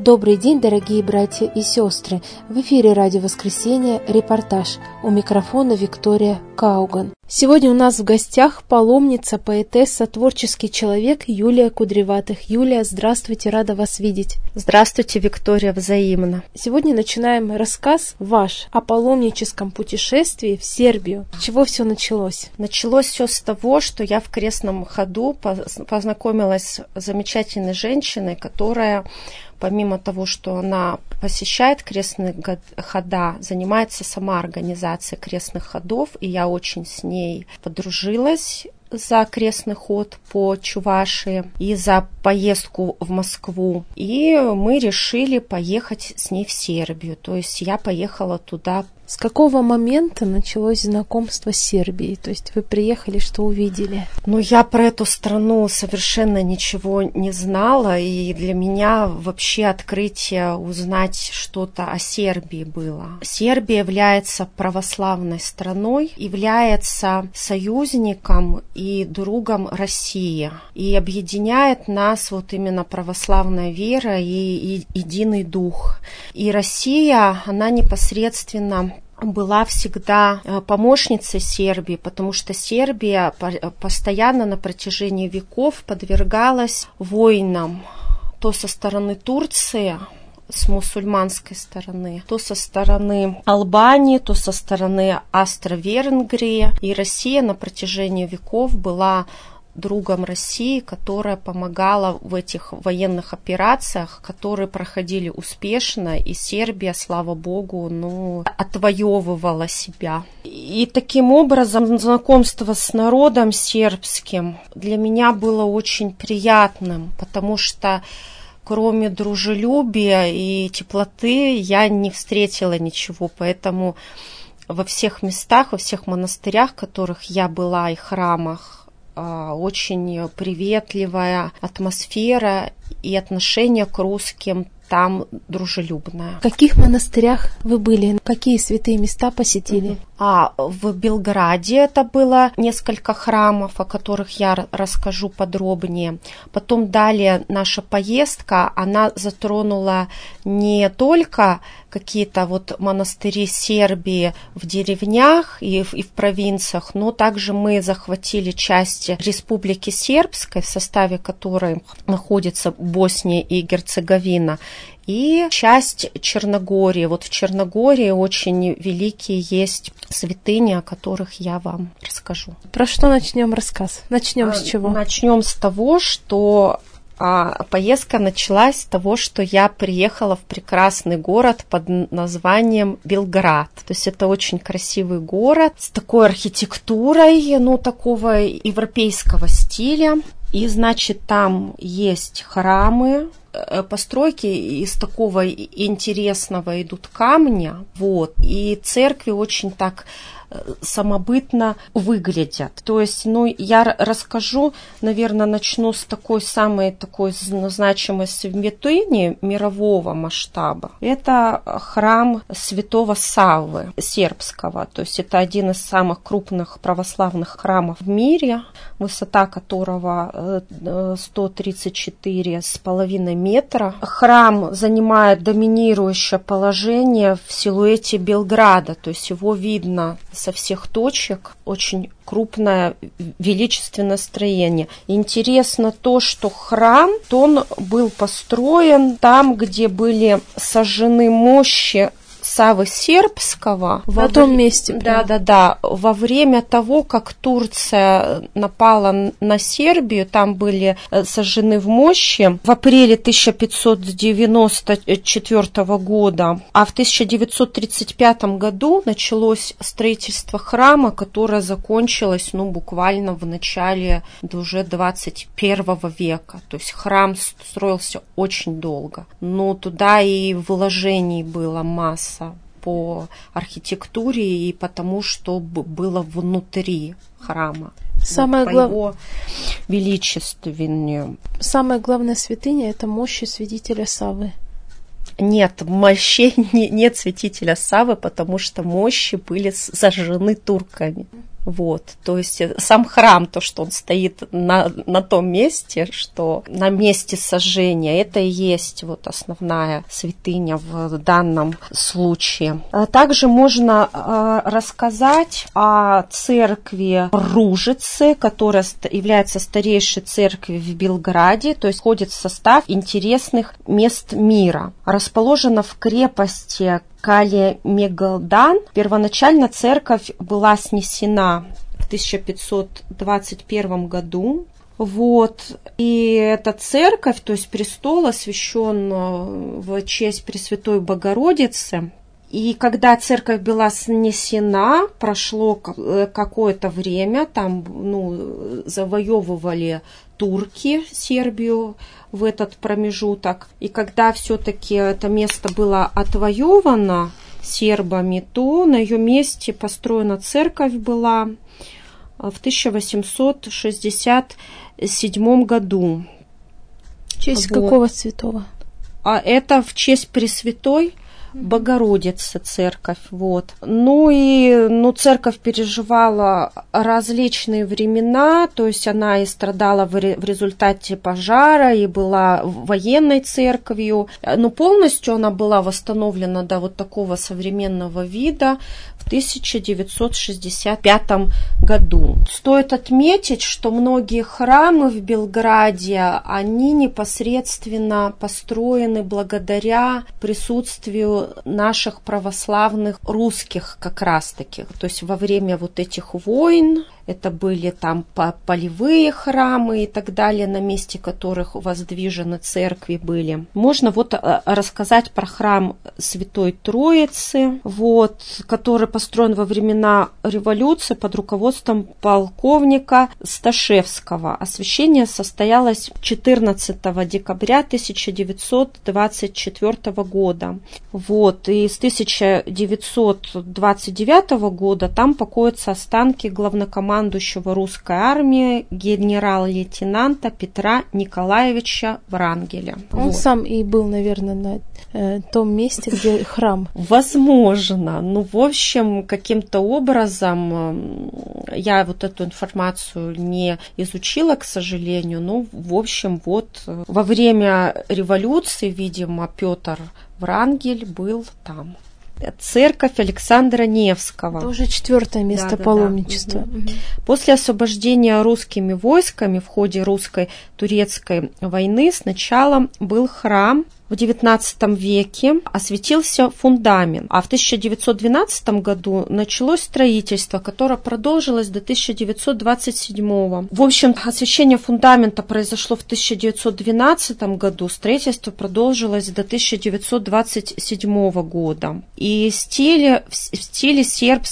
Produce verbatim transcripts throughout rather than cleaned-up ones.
Добрый день, дорогие братья и сестры! В эфире «Радио Воскресенье» репортаж. У микрофона Виктория Кауган. Сегодня у нас в гостях паломница, поэтесса, творческий человек Юлия Кудреватых. Юлия, здравствуйте, рада вас видеть. Здравствуйте, Виктория, взаимно. Сегодня начинаем рассказ ваш о паломническом путешествии в Сербию. С чего все началось? Началось все с того, что я в крестном ходу познакомилась с замечательной женщиной, которая, помимо того, что она посещает крестные хода, занимается сама организацией крестных ходов, и я очень с ней подружилась за крестный ход по Чувашии и за поездку в Москву. И мы решили поехать с ней в Сербию. То есть я поехала туда. С какого момента началось знакомство с Сербией? То есть вы приехали, что увидели? Ну, я про эту страну совершенно ничего не знала, и для меня вообще открытие узнать что-то о Сербии было. Сербия является православной страной, является союзником и другом России, и объединяет нас вот именно православная вера и, и единый дух. И Россия, она непосредственно была всегда помощницей Сербии, потому что Сербия постоянно на протяжении веков подвергалась войнам, то со стороны Турции, с мусульманской стороны, то со стороны Албании, то со стороны Австро-Венгрии. И Россия на протяжении веков была другом России, которая помогала в этих военных операциях, которые проходили успешно, и Сербия, слава богу, ну, отвоевывала себя. И таким образом знакомство с народом сербским для меня было очень приятным, потому что кроме дружелюбия и теплоты я не встретила ничего, поэтому во всех местах, во всех монастырях, в которых я была, и храмах, очень приветливая атмосфера и отношение к русским там дружелюбное. В каких монастырях вы были? Какие святые места посетили? А в Белграде это было несколько храмов, о которых я расскажу подробнее. Потом далее наша поездка, она затронула не только какие-то вот монастыри Сербии в деревнях и в, и в провинциях, но также мы захватили часть Республики Сербской, в составе которой находится Босния и Герцеговина, и часть Черногории. Вот в Черногории очень великие есть святыни, о которых я вам расскажу. Про что начнем рассказ? Начнем а, с чего? Начнем с того, что а, поездка началась с того, что я приехала в прекрасный город под названием Белград. То есть это очень красивый город с такой архитектурой, ну, такого европейского стиля. И, значит, там есть храмы, постройки из такого интересного идут камня, вот, и церкви очень так самобытно выглядят. То есть, ну, я расскажу, наверное, начну с такой самой такой значимой святыни мирового масштаба. Это храм Святого Саввы сербского. То есть это один из самых крупных православных храмов в мире, высота которого сто тридцать четыре с половиной метра. Храм занимает доминирующее положение в силуэте Белграда, то есть его видно со всех точек, очень крупное величественное строение. Интересно то, что храм, то он был построен там, где были сожжены мощи Саввы Сербского. В том вре... месте. Да, да, да. Во время того, как Турция напала на Сербию, там были сожжены в мощи в апреле тысяча пятьсот девяносто четвёртого года, а в тысяча девятьсот тридцать пятом году началось строительство храма, которое закончилось, ну, буквально в начале уже двадцать первого века. То есть храм строился очень долго, но туда и вложений было масса по архитектуре и потому, что было внутри храма. Самое вот, глав... по его величественнее. Самая главная святыня – это мощи святителя Саввы. Нет, мощей нет святителя Саввы, потому что мощи были зажжены турками. Вот, то есть сам храм, то, что он стоит на, на том месте, что на месте сожжения, это и есть вот основная святыня в данном случае. Также можно э, рассказать о церкви Ружицы, которая является старейшей церковью в Белграде, то есть входит в состав интересных мест мира. Расположена в крепости Кале-Мегалдан. Первоначально церковь была снесена в тысяча пятьсот двадцать первом году. Вот. И эта церковь, то есть престол, освящен в честь Пресвятой Богородицы. И когда церковь была снесена, прошло какое-то время, там ну, завоевывали турки Сербию в этот промежуток. И когда все-таки это место было отвоевано сербами, то на ее месте построена церковь была в тысяча восемьсот шестьдесят седьмом году. В честь вот. Какого святого? А это в честь Пресвятой Богородицы церковь, вот. Ну и ну, церковь переживала различные времена, то есть она и страдала в, ре, в результате пожара, и была военной церковью, но полностью она была восстановлена до вот такого современного вида в тысяча девятьсот шестьдесят пятом году. Стоит отметить, что многие храмы в Белграде, они непосредственно построены благодаря присутствию наших православных русских как раз-таки. То есть во время вот этих войн, это были там полевые храмы и так далее, на месте которых воздвижены церкви были. Можно вот рассказать про храм Святой Троицы, вот, который построен во времена революции под руководством полковника Сташевского. Освящение состоялось четырнадцатого декабря тысяча девятьсот двадцать четвёртого года. Вот, и с тысяча девятьсот двадцать девятого года там покоятся останки главнокомандующего русской армии генерал-лейтенанта Петра Николаевича Врангеля. Он вот. Сам и был, наверное, на э, том месте, где храм. Возможно. Ну, в общем, каким-то образом э, я вот эту информацию не изучила, к сожалению. Ну, в общем, вот э, во время революции, видимо, Петр Врангель был там. Церковь Александра Невского. Это уже четвертое место да, да, паломничества. Да. Угу. После освобождения русскими войсками в ходе русско-турецкой войны сначала был храм. В девятнадцатом веке осветился фундамент, а в тысяча девятьсот двенадцатом году началось строительство, которое продолжилось до тысяча девятьсот двадцать седьмого. В общем, освещение фундамента произошло в тысяча девятьсот двенадцатом году, строительство продолжилось до тысяча девятьсот двадцать седьмого года. И в стиле, в стиле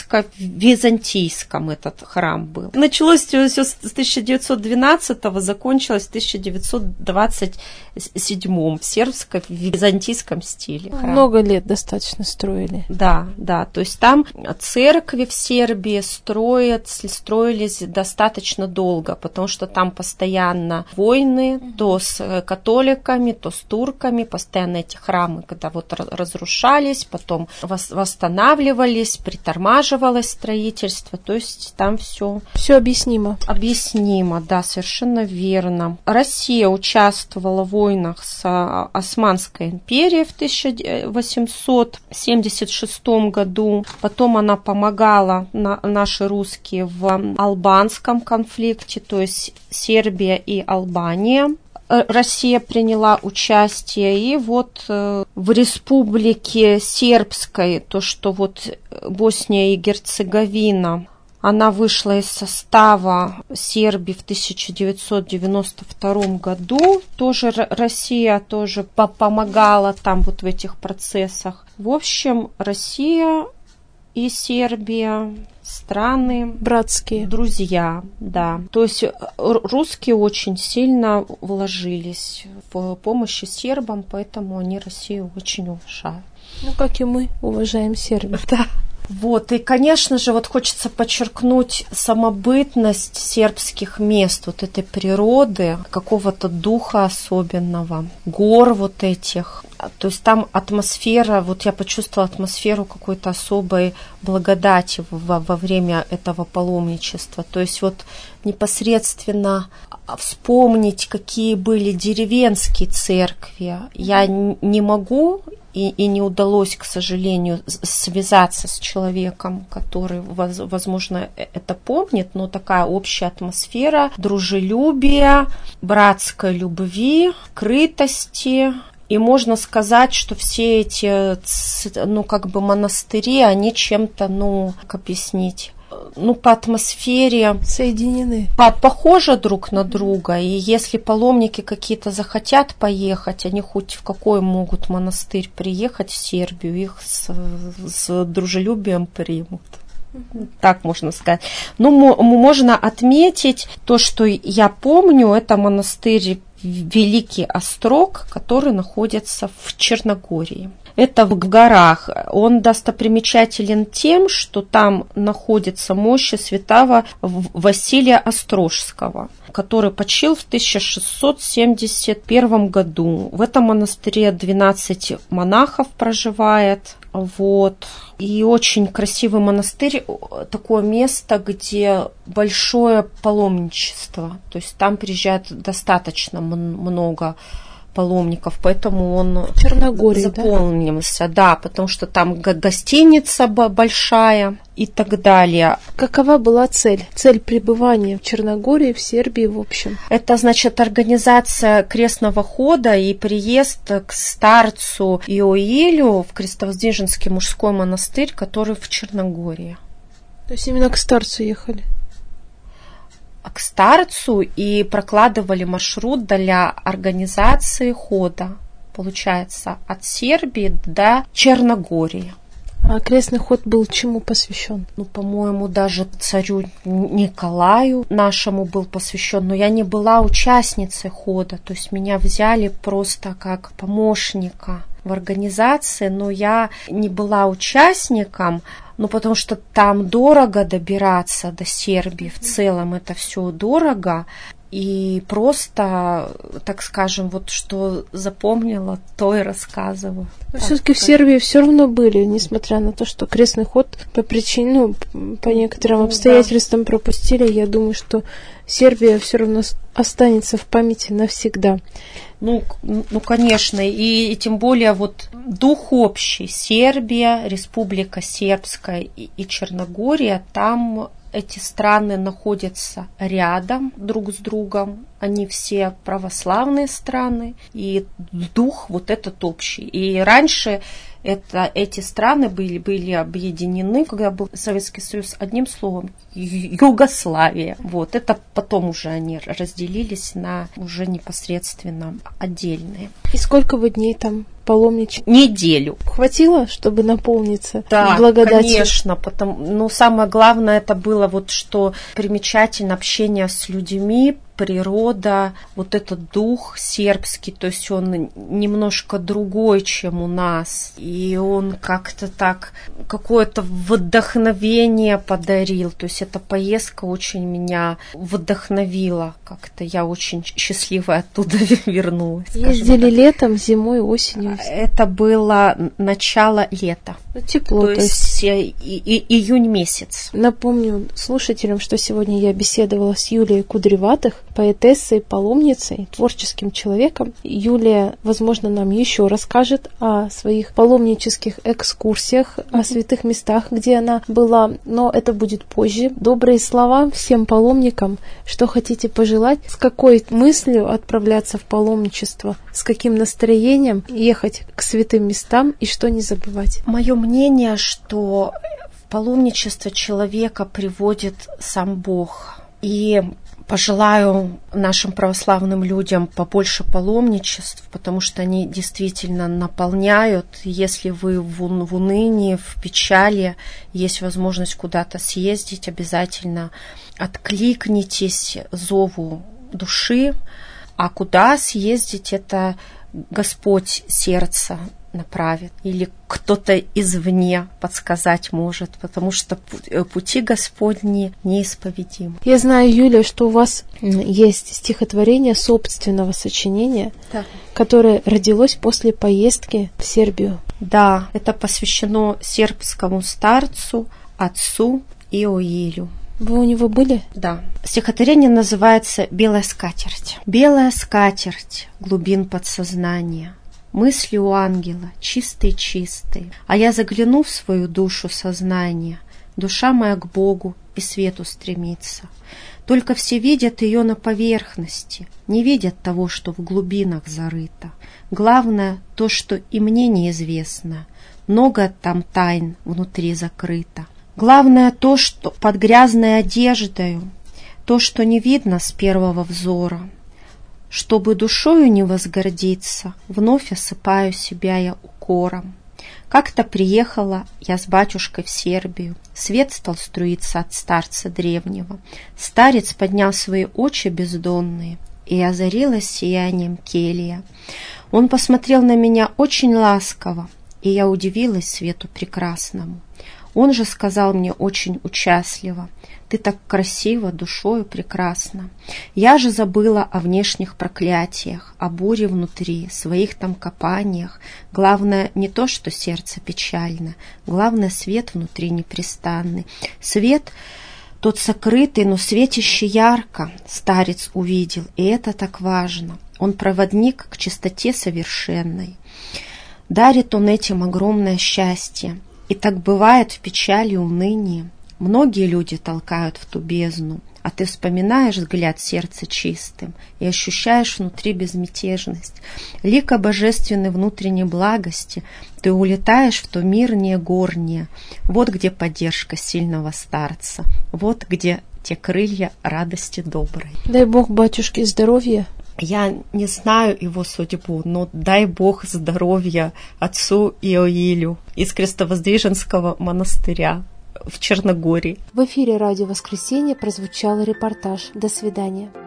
сербско-византийском этот храм был. Началось все с тысяча девятьсот двенадцатого, закончилось в тысяча девятьсот двадцать седьмом в сербско в византийском стиле. Храм. Много лет достаточно строили. Да, да, то есть там церкви в Сербии строят, строились достаточно долго, потому что там постоянно войны, mm-hmm. то с католиками, то с турками, постоянно эти храмы, когда вот разрушались, потом восстанавливались, притормаживалось строительство, то есть там все... Все объяснимо. Объяснимо, да, совершенно верно. Россия участвовала в войнах с Османской империей в тысяча восемьсот семьдесят шестом году. Потом она помогала, на, наши русские, в албанском конфликте, то есть Сербия и Албания. Россия приняла участие, и вот в республике сербской, то, что вот Босния и Герцеговина, она вышла из состава Сербии в тысяча девятьсот девяносто втором году. Тоже Россия тоже помогала там вот в этих процессах. В общем, Россия и Сербия страны братские, друзья, да. То есть русские очень сильно вложились в помощь сербам, поэтому они Россию очень уважают. Ну, как и мы уважаем сербов. Да. Вот, и, конечно же, вот хочется подчеркнуть самобытность сербских мест, вот этой природы, какого-то духа особенного, гор вот этих. То есть там атмосфера, вот я почувствовала атмосферу какой-то особой благодати во, во время этого паломничества. То есть вот непосредственно вспомнить, какие были деревенские церкви, я не могу и, и не удалось, к сожалению, связаться с человеком, который, возможно, это помнит, но такая общая атмосфера дружелюбия, братской любви, крытости. И можно сказать, что все эти, ну, как бы монастыри, они чем-то, ну, как объяснить, ну, по атмосфере соединены, по похожи друг на друга. И если паломники какие-то захотят поехать, они хоть в какой могут монастырь приехать в Сербию, их с, с дружелюбием примут. Так можно сказать. Ну, можно отметить то, что я помню, это монастырь Великий Острог, который находится в Черногории. Это в горах. Он достопримечателен тем, что там находится мощи святого Василия Острожского, который почил в тысяча шестьсот семьдесят первом году. В этом монастыре двенадцать монахов проживает. Вот. И очень красивый монастырь, такое место, где большое паломничество. То есть там приезжает достаточно много паломников, поэтому он заполнился, да? Да, потому что там гостиница большая и так далее. Какова была цель? Цель пребывания в Черногории, в Сербии, в общем? Это, значит, организация крестного хода и приезд к старцу Иоилю в Крестовоздвиженский мужской монастырь, который в Черногории. То есть именно к старцу ехали? К старцу и прокладывали маршрут для организации хода, получается, от Сербии до Черногории. А крестный ход был чему посвящен? Ну, по-моему, даже царю Николаю нашему был посвящен, но я не была участницей хода, то есть меня взяли просто как помощника в организации, но я не была участником. Ну, потому что там дорого добираться до Сербии, в целом это все дорого. И просто, так скажем, вот что запомнила, то и рассказываю. Но все-таки в Сербии все равно были, несмотря на то, что крестный ход по причине, ну, по некоторым обстоятельствам пропустили. Я думаю, что Сербия все равно останется в памяти навсегда. Ну, ну, конечно, и, и тем более вот дух общий. Сербия, Республика Сербская и, и Черногория, там эти страны находятся рядом друг с другом. Они все православные страны, и дух вот этот общий. И раньше это, эти страны были, были объединены, когда был Советский Союз, одним словом, Югославия. Вот, это потом уже они разделились на уже непосредственно отдельные. И сколько вы дней там паломничали? Неделю. Хватило, чтобы наполниться да, благодатью? Конечно, потому, но самое главное это было вот, что примечательно общение с людьми, природа, вот этот дух сербский, то есть он немножко другой, чем у нас, и он как-то так какое-то вдохновение подарил, то есть эта поездка очень меня вдохновила, как-то я очень счастливая оттуда вернулась. Ездили летом, зимой, осенью? Это было начало лета. Ну, тепло. То, то есть, есть и, и, июнь месяц. Напомню слушателям, что сегодня я беседовала с Юлией Кудреватых, поэтессой, паломницей, творческим человеком. Юлия, возможно, нам еще расскажет о своих паломнических экскурсиях, mm-hmm. о святых местах, где она была, но это будет позже. Добрые слова всем паломникам, что хотите пожелать, с какой мыслью отправляться в паломничество, с каким настроением ехать к святым местам и что не забывать. Мое мнение, что в паломничество человека приводит сам Бог. И пожелаю нашим православным людям побольше паломничеств, потому что они действительно наполняют. Если вы в унынии, в печали, есть возможность куда-то съездить, обязательно откликнитесь зову души. А куда съездить, это Господь сердца направит, или кто-то извне подсказать может, потому что пути Господни неисповедимы. Я знаю, Юлия, что у вас есть стихотворение собственного сочинения, да, которое родилось после поездки в Сербию. Да, это посвящено сербскому старцу, отцу Иоилю. Вы у него были? Да. Стихотворение называется «Белая скатерть». «Белая скатерть глубин подсознания, мысли у ангела чистые-чистые, а я загляну в свою душу сознания, душа моя к Богу и свету стремится. Только все видят ее на поверхности, не видят того, что в глубинах зарыто. Главное то, что и мне неизвестно, много там тайн внутри закрыто. Главное то, что под грязной одеждою, то, что не видно с первого взора. Чтобы душою не возгордиться, вновь осыпаю себя я укором. Как-то приехала я с батюшкой в Сербию, свет стал струиться от старца древнего. Старец поднял свои очи бездонные, и озарилась сиянием келья. Он посмотрел на меня очень ласково, и я удивилась свету прекрасному. Он же сказал мне очень участливо: «Ты так красиво, душою прекрасна». Я же забыла о внешних проклятиях, о буре внутри, своих там копаниях. Главное не то, что сердце печально, главное свет внутри непрестанный. Свет тот сокрытый, но светящий ярко, старец увидел, и это так важно. Он проводник к чистоте совершенной. Дарит он этим огромное счастье. И так бывает в печали и унынии. Многие люди толкают в ту бездну, а ты вспоминаешь взгляд сердца чистым и ощущаешь внутри безмятежность. Лика божественной внутренней благости, ты улетаешь в то мир не горнее. Вот где поддержка сильного старца, вот где те крылья радости доброй. Дай Бог батюшке здоровья. Я не знаю его судьбу, но дай Бог здоровья отцу Иоилю из Крестовоздвиженского монастыря в Черногории. В эфире «Радио Воскресенье» прозвучал репортаж. До свидания.